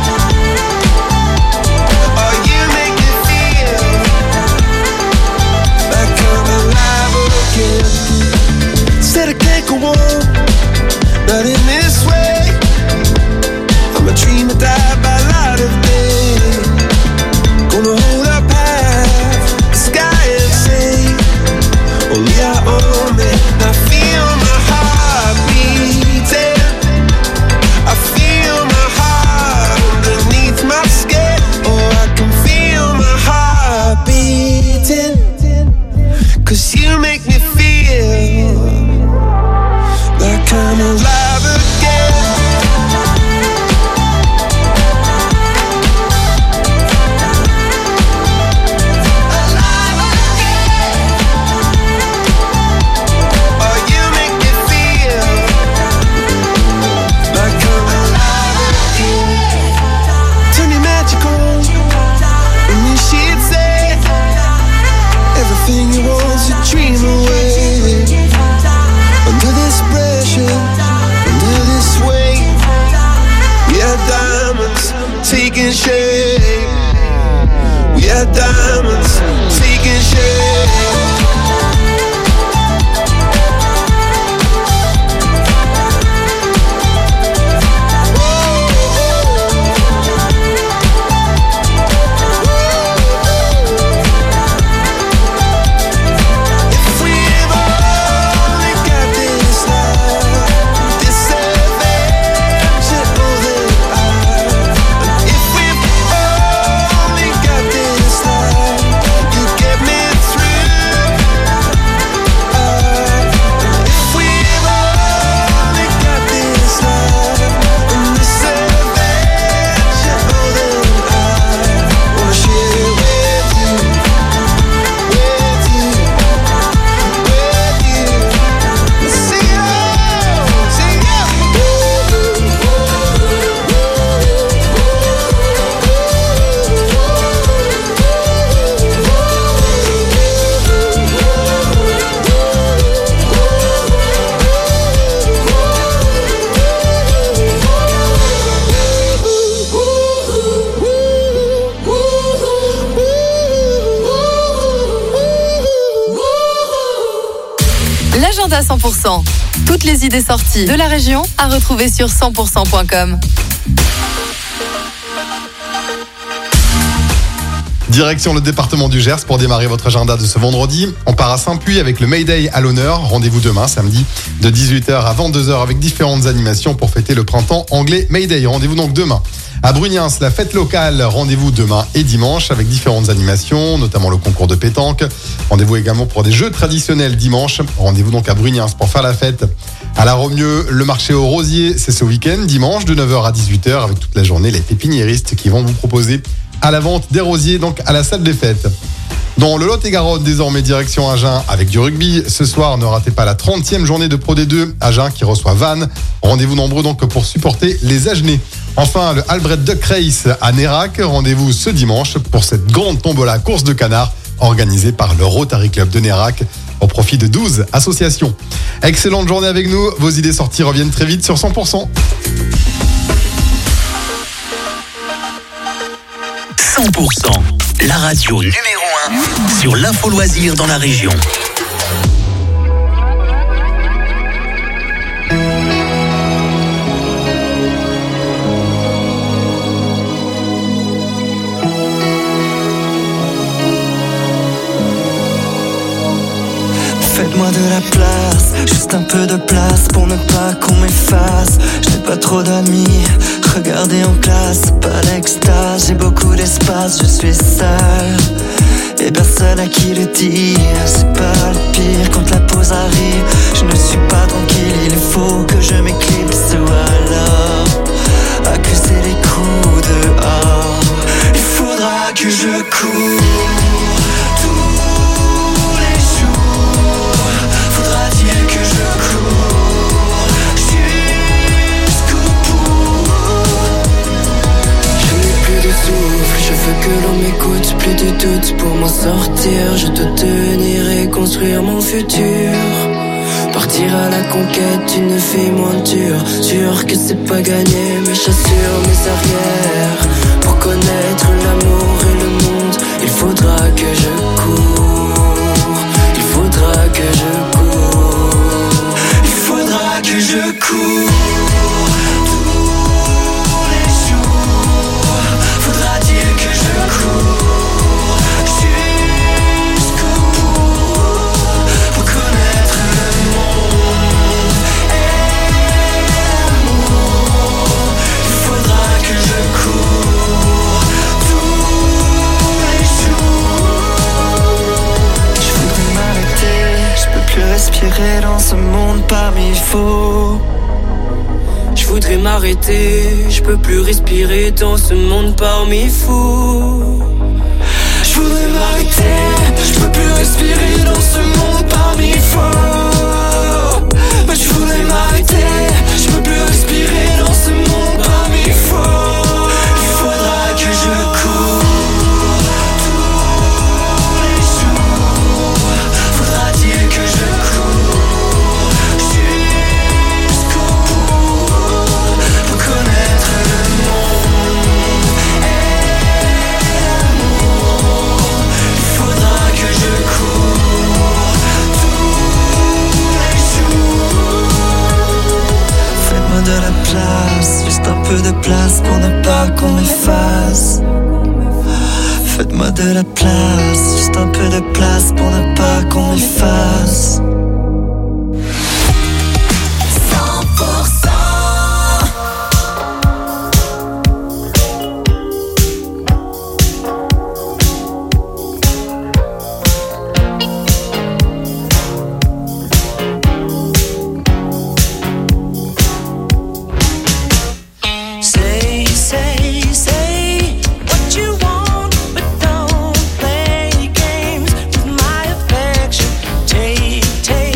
Speaker 2: Oh, you make me feel like I'm alive again. Said I can't go on, not in this way. I'm a dreamer, die by light of day. Gonna hold up half the sky and say, only I own it. I feel my heart beating. I feel my heart underneath my skin. Oh, I can feel my heart beating. Cause you make me feel like I'm alive again. Everything you want to dream away. Under this pressure, under this weight, we are diamonds taking shape. We are diamonds taking shape.
Speaker 31: L'agenda cent pour cent. Toutes les idées sorties de la région à retrouver sur cent pour cent point com.
Speaker 5: Direction le département du Gers pour démarrer votre agenda de ce vendredi. On part à Saint-Puy avec le Mayday à l'honneur. Rendez-vous demain, samedi, de dix-huit heures à vingt-deux heures avec différentes animations pour fêter le printemps anglais Mayday. Rendez-vous donc demain. À Bruniens, la fête locale, rendez-vous demain et dimanche avec différentes animations, notamment le concours de pétanque. Rendez-vous également pour des jeux traditionnels dimanche. Rendez-vous donc à Bruniens pour faire la fête. À La Romieux, le marché aux rosiers, c'est ce week-end, dimanche de neuf heures à dix-huit heures avec toute la journée les pépiniéristes qui vont vous proposer à la vente des rosiers, donc à la salle des fêtes. Dans le Lot-et-Garonne, désormais direction Agen avec du rugby. Ce soir, ne ratez pas la trentième journée de Pro D deux. Agen qui reçoit Vannes. Rendez-vous nombreux donc pour supporter les Agenais. Enfin, le Albrecht Duck Race à Nérac. Rendez-vous ce dimanche pour cette grande tombola course de canards organisée par le Rotary Club de Nérac au profit de douze associations. Excellente journée avec nous. Vos idées sorties reviennent très vite sur cent pour cent.
Speaker 1: cent pour cent, la radio numéro un sur l'info loisir dans la région.
Speaker 6: Faites-moi de la place, juste un peu de place pour ne pas qu'on m'efface. Je n'ai pas trop d'amis, regardez en classe, pas l'extase. J'ai beaucoup d'espace, je suis seul et personne à qui le dire. C'est pas le pire quand la pause arrive. Je ne suis pas tranquille, il faut que je m'éclipse ou alors accuser les coups dehors. Il faudra que je cours. Je veux que l'on m'écoute, plus de doute pour m'en sortir. Je dois tenir et construire mon futur. Partir à la conquête, une vie moins dure. Sûr que c'est pas gagné, mais j'assure mes arrières. Pour connaître l'amour et le monde, il faudra que je cours. Il faudra que je cours. Il faudra que je cours. Respirer dans ce monde parmi faux. Je voudrais m'arrêter, je peux plus respirer dans ce monde parmi fous. Je voudrais m'arrêter, je peux plus respirer dans ce monde parmi faux. Mais je voudrais m'arrêter, je peux plus respirer dans ce monde parmi faux. Il faudra que je cours. De la place, juste un peu de place pour ne pas qu'on m'efface. Faites-moi de la place, juste un peu de place pour ne pas qu'on m'efface.
Speaker 2: Take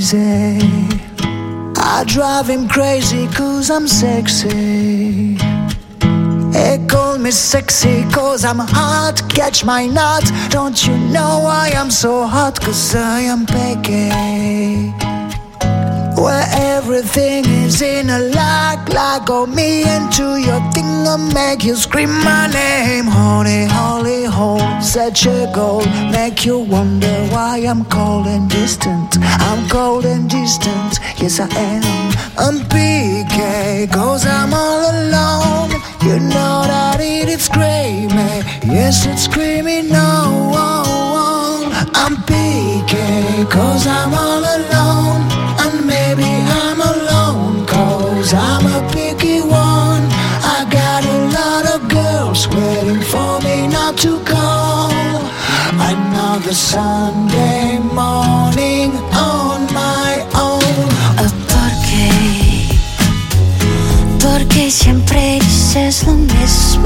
Speaker 7: easy. I drive him crazy cause I'm sexy. They call me sexy cause I'm hot. Catch my nut. Don't you know I am so hot cause I am picky. Where everything is in a lock. Lock on me into your thing and make you scream my name. Honey, holy hole, such a goal. Make you wonder why I'm cold and distant. I'm cold and distant, yes I am. I'm P K cause I'm all alone. You know that it is screaming. Yes it's screaming no. I'm P K cause I'm all alone. And maybe I'm alone cause I'm a picky one. I got a lot of girls waiting for me not to call. Another Sunday morning on my own.
Speaker 8: Oh, ¿por qué? Porque siempre dices lo mismo.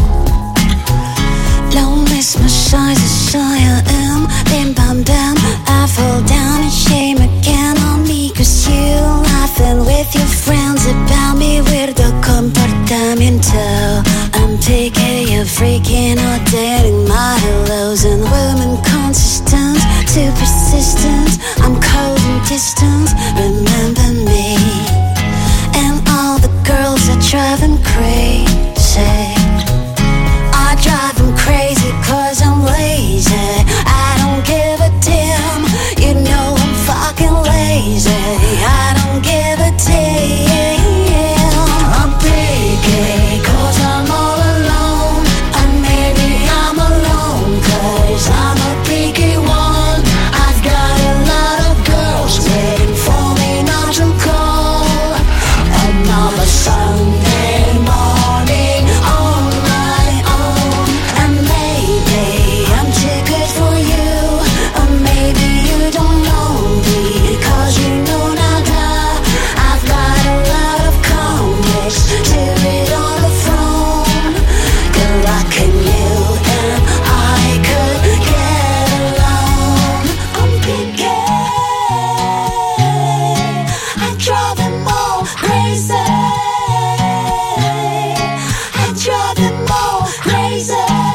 Speaker 8: Lo mismo size as I am. Bim bam bam, I fall down and shame again on me. Cause you laughing with your friends about me. Weirdo comportamiento. I'm picky, you're freaking out, dating my hellos. And women consistent, too persistent. I'm cold and distant, remember me. And all the girls are driving crazy. I drive them crazy cause I'm lazy. I don't give a damn. You know I'm fucking lazy. I don't give a damn.
Speaker 7: I'm picky cause I'm all alone. And maybe I'm alone cause I'm a picky one. I've got a lot of girls waiting for me not to call. Another Sunday morning on my own. And maybe I'm too good for you. Or maybe you don't know me cause you know nada. I've got a lot of comics to it on the throne. Good luck in you and I could get along. I'm picky. I drive them all crazy. I drive them all crazy.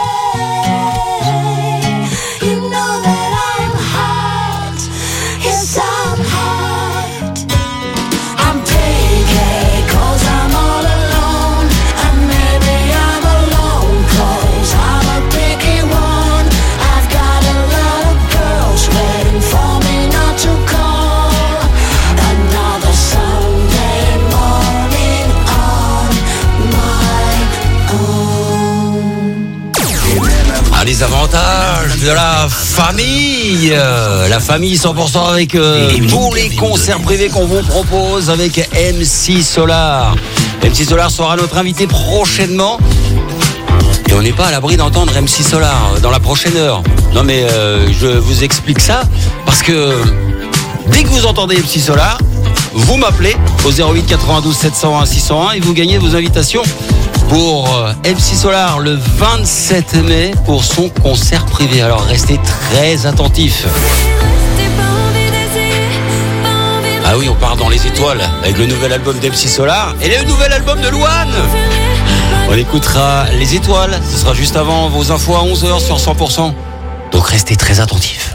Speaker 7: You know that I'm hot. Yes, I'm hot. I'm picky cause I'm all alone. And maybe I'm alone cause I'm a picky one. I've got a lot of girls waiting for me not to call. Another Sunday morning on my own.
Speaker 3: Ah, les avantages de la famille. Euh, La famille cent pour cent avec euh, tous les concerts privés qu'on vous propose avec M C Solar. M C Solar sera notre invité prochainement. Et on n'est pas à l'abri d'entendre M C Solar dans la prochaine heure. Non mais euh, je vous explique ça parce que dès que vous entendez M C Solar, vous m'appelez au zéro huit quatre-vingt-douze sept cent un six cent un et vous gagnez vos invitations pour euh, M C Solar le vingt-sept mai pour son concert privé. Alors restez très attentifs. Ah oui, on part dans les étoiles avec le nouvel album d'M C Solar et le nouvel album de Louane. On écoutera les étoiles, ce sera juste avant vos infos à onze heures sur cent pour cent. Donc restez très attentifs.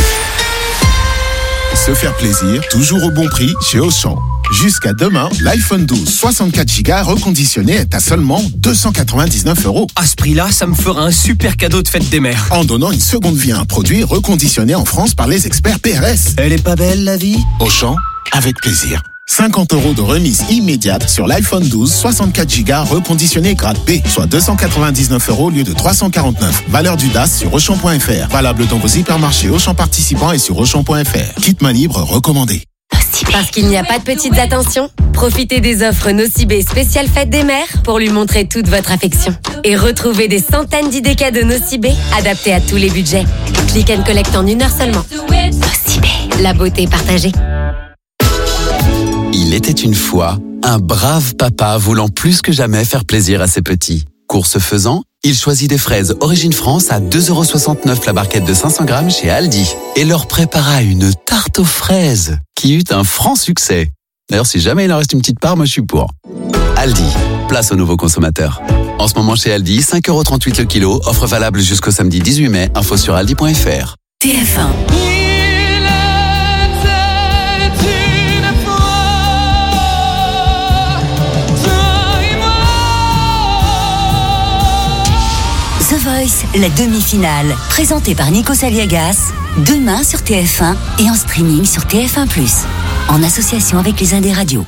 Speaker 9: Se faire plaisir, toujours au bon prix chez Auchan. Jusqu'à demain, l'iPhone douze soixante-quatre giga reconditionné est à seulement deux cent quatre-vingt-dix-neuf euros.
Speaker 10: À ce prix-là, ça me fera un super cadeau de fête des mères.
Speaker 9: En donnant une seconde vie à un produit reconditionné en France par les experts P R S.
Speaker 10: Elle est pas belle, la vie ?
Speaker 9: Auchan, avec plaisir. cinquante euros de remise immédiate sur l'iPhone douze soixante-quatre giga reconditionné grade B, soit deux cent quatre-vingt-dix-neuf euros au lieu de trois cent quarante-neuf. Valeur du D A S sur Auchan point F R. Valable dans vos hypermarchés Auchan participants et sur Auchan point F R. Kit main libre recommandé.
Speaker 28: Parce qu'il n'y a pas de petites attentions, profitez des offres Nocibé spéciales fête des mères pour lui montrer toute votre affection. Et retrouvez des centaines d'idées cadeaux Nocibé adaptés à tous les budgets. Click and collect en une heure seulement. Nocibé, la beauté partagée.
Speaker 13: Il était une fois un brave papa voulant plus que jamais faire plaisir à ses petits. Course faisant, il choisit des fraises Origine France à deux euros soixante-neuf la barquette de cinq cents grammes chez Aldi et leur prépara une tarte aux fraises qui eut un franc succès. D'ailleurs, si jamais il en reste une petite part, moi je suis pour. Aldi, place aux nouveaux consommateurs. En ce moment chez Aldi, cinq euros trente-huit le kilo, offre valable jusqu'au samedi dix-huit mai, info sur aldi point f r.
Speaker 31: T F un. The Voice, la demi-finale, présentée par Nico Saliagas, demain sur T F un et en streaming sur T F un plus, en association avec les Indés Radio.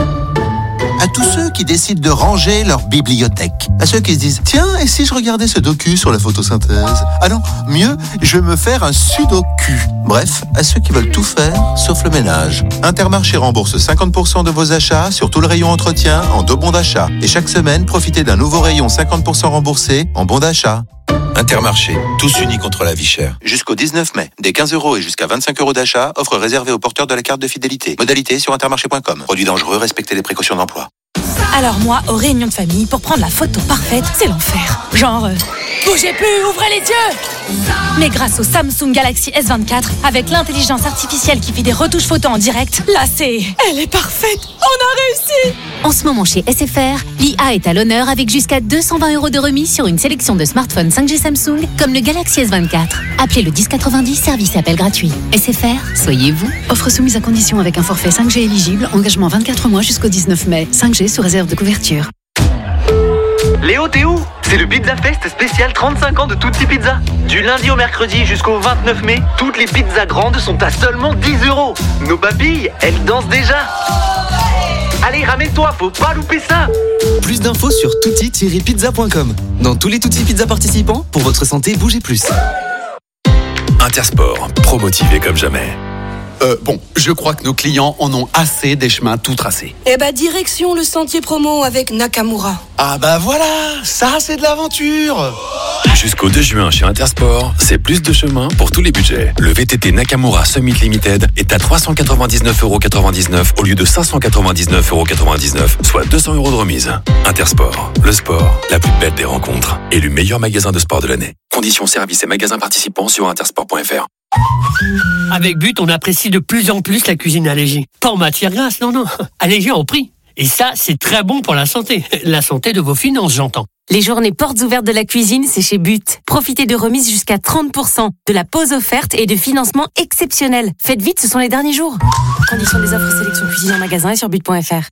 Speaker 11: À tous ceux qui décident de ranger leur bibliothèque, à ceux qui se disent « Tiens, et si je regardais ce docu sur la photosynthèse ?» Ah non, mieux, je vais me faire un sudoku. Bref, à ceux qui veulent tout faire, sauf le ménage. Intermarché rembourse cinquante pour cent de vos achats sur tout le rayon entretien en deux bons d'achat. Et chaque semaine, profitez d'un nouveau rayon cinquante pour cent remboursé en bons d'achat.
Speaker 12: Intermarché, tous unis contre la vie chère. Jusqu'au dix-neuf mai, des quinze euros et jusqu'à vingt-cinq euros d'achat, offre réservée aux porteurs de la carte de fidélité. Modalité sur intermarché point com. Produit dangereux, respectez les précautions d'emploi.
Speaker 4: Alors moi, aux réunions de famille, pour prendre la photo parfaite, c'est l'enfer. Genre, euh, bougez plus, ouvrez les yeux. Mais grâce au Samsung Galaxy S vingt-quatre, avec l'intelligence artificielle qui fait des retouches photos en direct, là c'est... Elle est parfaite. On a réussi.
Speaker 26: En ce moment chez S F R, l'I A est à l'honneur avec jusqu'à deux cent vingt euros de remise sur une sélection de smartphones cinq G Samsung comme le Galaxy S vingt-quatre. Appelez le dix quatre-vingt-dix, service et appel gratuit. S F R, soyez vous.
Speaker 27: Offre soumise à condition avec un forfait cinq G éligible, engagement vingt-quatre mois jusqu'au dix-neuf mai. cinq G sous réserve de couverture.
Speaker 14: Léo, t'es où? C'est le Pizza Fest spécial trente-cinq ans de Tutsi Pizza. Du lundi au mercredi jusqu'au vingt-neuf mai, toutes les pizzas grandes sont à seulement dix euros. Nos papilles, elles dansent déjà. Allez, ramène-toi, faut pas louper ça.
Speaker 15: Plus d'infos sur tutti tiret pizza point com. Dans tous les Tutsi Pizza participants, pour votre santé, bougez plus.
Speaker 1: Intersport, pro-motivé comme jamais.
Speaker 13: Euh, bon, je crois que nos clients en ont assez des chemins tout tracés.
Speaker 16: Eh bah, direction le sentier promo avec Nakamura.
Speaker 13: Ah bah voilà, ça c'est de l'aventure.
Speaker 1: Jusqu'au deux juin chez Intersport, c'est plus de chemin pour tous les budgets. Le V T T Nakamura Summit Limited est à trois cent quatre-vingt-dix-neuf euros quatre-vingt-dix-neuf au lieu de cinq cent quatre-vingt-dix-neuf euros quatre-vingt-dix-neuf, soit deux cents euros de remise. Intersport, le sport, la plus belle des rencontres. Élu meilleur magasin de sport de l'année. Conditions, services et magasins participants sur intersport point f r.
Speaker 17: Avec But, on apprécie de plus en plus la cuisine allégée. Pas en matière grasse, non, non. Allégée en prix. Et ça, c'est très bon pour la santé. La santé de vos finances, j'entends.
Speaker 28: Les journées portes ouvertes de la cuisine, c'est chez But. Profitez de remises jusqu'à trente pour cent, de la pause offerte et de financement exceptionnel. Faites vite, ce sont les derniers jours. Conditions des offres sélection cuisine en magasin et sur but point f r.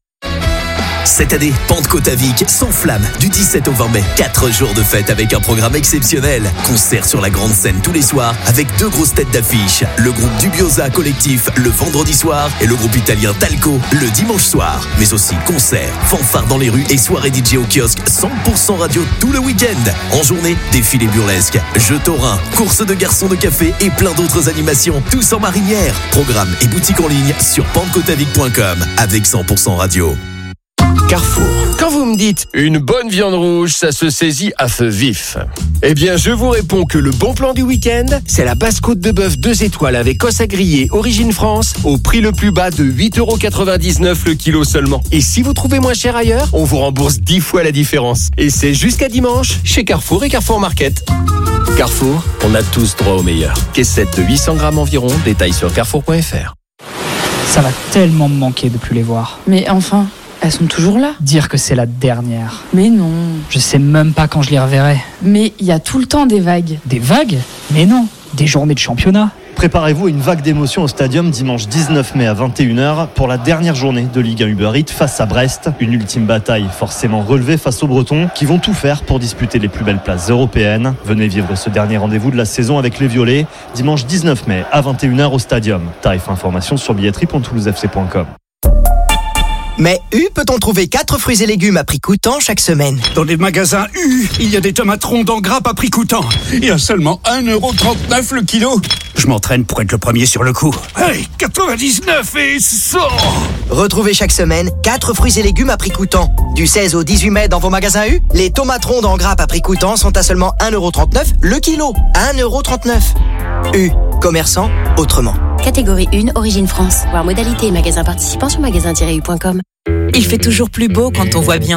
Speaker 18: Cette année, Pentecôte à Vic s'enflamme du dix-sept au vingt mai. Quatre jours de fête avec un programme exceptionnel. Concert sur la grande scène tous les soirs avec deux grosses têtes d'affiche. Le groupe Dubiosa Collectif le vendredi soir et le groupe italien Talco le dimanche soir. Mais aussi concerts, fanfares dans les rues et soirées D J au kiosque cent pour cent radio tout le week-end. En journée, défilé burlesque, jeux taurins, courses de garçons de café et plein d'autres animations, tous en marinière. Programme et boutique en ligne sur pentecôte à vic point com avec cent pour cent radio.
Speaker 19: Carrefour. Quand vous me dites une bonne viande rouge, ça se saisit à feu vif. Eh bien, je vous réponds que le bon plan du week-end, c'est la basse-côte de bœuf deux étoiles avec os à griller Origine France au prix le plus bas de huit euros quatre-vingt-dix-neuf le kilo seulement. Et si vous trouvez moins cher ailleurs, on vous rembourse dix fois la différence. Et c'est jusqu'à dimanche chez Carrefour et Carrefour Market. Carrefour, on a tous droit au meilleur. Caissette de huit cents grammes environ, détail sur carrefour point f r.
Speaker 20: Ça va tellement me manquer de plus les voir.
Speaker 21: Mais enfin... elles sont toujours là.
Speaker 20: Dire que c'est la dernière.
Speaker 21: Mais non.
Speaker 20: Je sais même pas quand je les reverrai.
Speaker 21: Mais il y a tout le temps des vagues.
Speaker 20: Des vagues ? Mais non, des journées de championnat.
Speaker 22: Préparez-vous à une vague d'émotion au Stadium dimanche dix-neuf mai à vingt et une heures pour la dernière journée de Ligue un Uber Eats face à Brest. Une ultime bataille forcément relevée face aux Bretons qui vont tout faire pour disputer les plus belles places européennes. Venez vivre ce dernier rendez-vous de la saison avec les Violets dimanche dix-neuf mai à vingt et une heures au Stadium. Tarif information sur billetterie point toulouse f c point com.
Speaker 23: Mais U peut-on trouver quatre fruits et légumes à prix coûtant chaque semaine?
Speaker 33: Dans les magasins U, il y a des tomates rondes en grappe à prix coûtant. Il y a seulement un euro trente-neuf le kilo. Je m'entraîne pour être le premier sur le coup. Hey, quatre-vingt-dix-neuf et cent.
Speaker 23: Retrouvez chaque semaine quatre fruits et légumes à prix coûtant. Du seize au dix-huit mai dans vos magasins U, les tomates rondes en grappe à prix coûtant sont à seulement un euro trente-neuf le kilo. un euro trente-neuf. U, commerçant autrement.
Speaker 28: Catégorie un, Origine France. Voir modalité et magasins participants sur magasin tiret u point com.
Speaker 4: Il fait toujours plus beau quand on voit bien.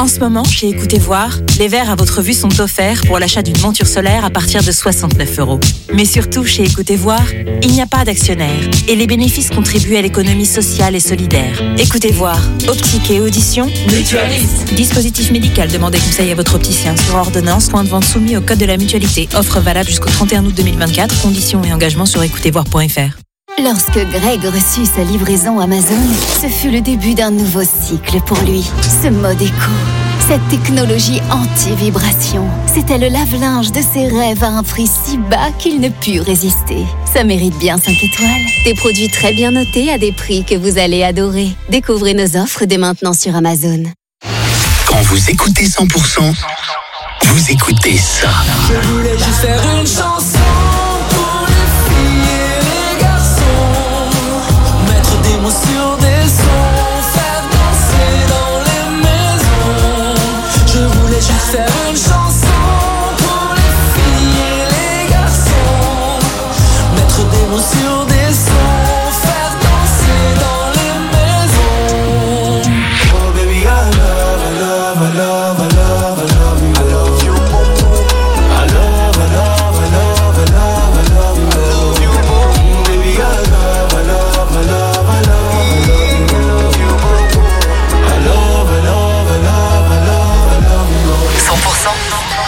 Speaker 4: En ce moment, chez Écoutez Voir, les verres à votre vue sont offerts pour l'achat d'une monture solaire à partir de soixante-neuf euros. Mais surtout, chez Écoutez Voir, il n'y a pas d'actionnaire et les bénéfices contribuent à l'économie sociale et solidaire. Écoutez Voir, optique et audition, mutualiste. Dispositif médical, demandez conseil à votre opticien sur ordonnance, point de vente soumis au code de la mutualité. Offre valable jusqu'au trente et un août deux mille vingt-quatre, conditions et engagements sur écoutez voir point f r.
Speaker 26: Lorsque Greg reçut sa livraison Amazon, ce fut le début d'un nouveau cycle pour lui. Ce mode éco, cette technologie anti-vibration, c'était le lave-linge de ses rêves à un prix si bas qu'il ne put résister. Ça mérite bien cinq étoiles. Des produits très bien notés à des prix que vous allez adorer. Découvrez nos offres dès maintenant sur Amazon.
Speaker 18: Quand vous écoutez cent pour cent, vous écoutez ça.
Speaker 2: Je voulais juste faire une chanson pour les filles et les garçons, mettre des mots sur des sons, faire danser dans les maisons. Je voulais juste faire une chanson pour les filles et les garçons, mettre des mots sur des sons, faire danser dans les maisons. Oh baby, I love, I love, I love, I love, I love you. I love you. I love, I love, I love, I love, I love you. I love you. Baby, I love, I love, I love, I love, I love you. I love, I love, I love, I love, I love you.
Speaker 26: cent pour cent.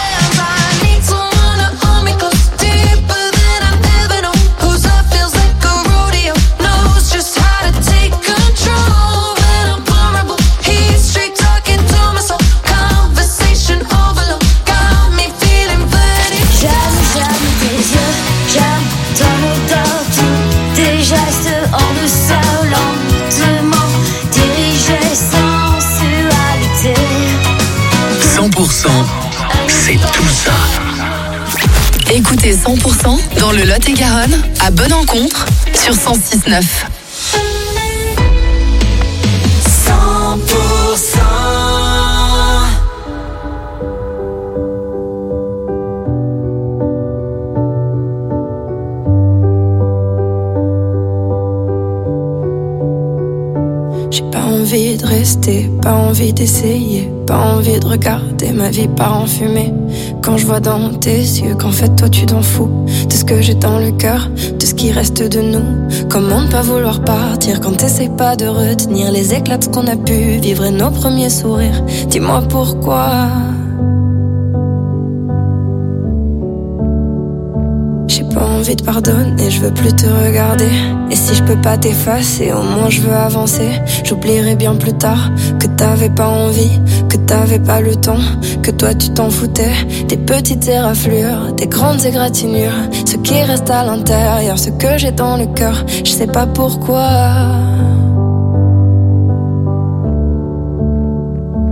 Speaker 18: cent pour cent, c'est tout ça.
Speaker 3: Écoutez cent pour cent dans le Lot-et-Garonne, à Bonne Rencontre, sur cent six neuf.
Speaker 2: cent pour cent.
Speaker 5: J'ai pas envie de rester, pas envie d'essayer, pas envie de regarder ma vie part en fumée. Quand je vois dans tes yeux qu'en fait toi tu t'en fous de ce que j'ai dans le cœur, de ce qui reste de nous. Comment ne pas vouloir partir quand t'essayes pas de retenir les éclats de ce qu'on a pu vivre et nos premiers sourires. Dis-moi pourquoi. J'ai pas envie de pardonner, je veux plus te regarder. Et si je peux pas t'effacer, au moins je veux avancer. J'oublierai bien plus tard que t'avais pas envie, que t'avais pas le temps, que toi tu t'en foutais. Des petites éraflures, des grandes égratignures, ce qui reste à l'intérieur, ce que j'ai dans le cœur, je sais pas pourquoi.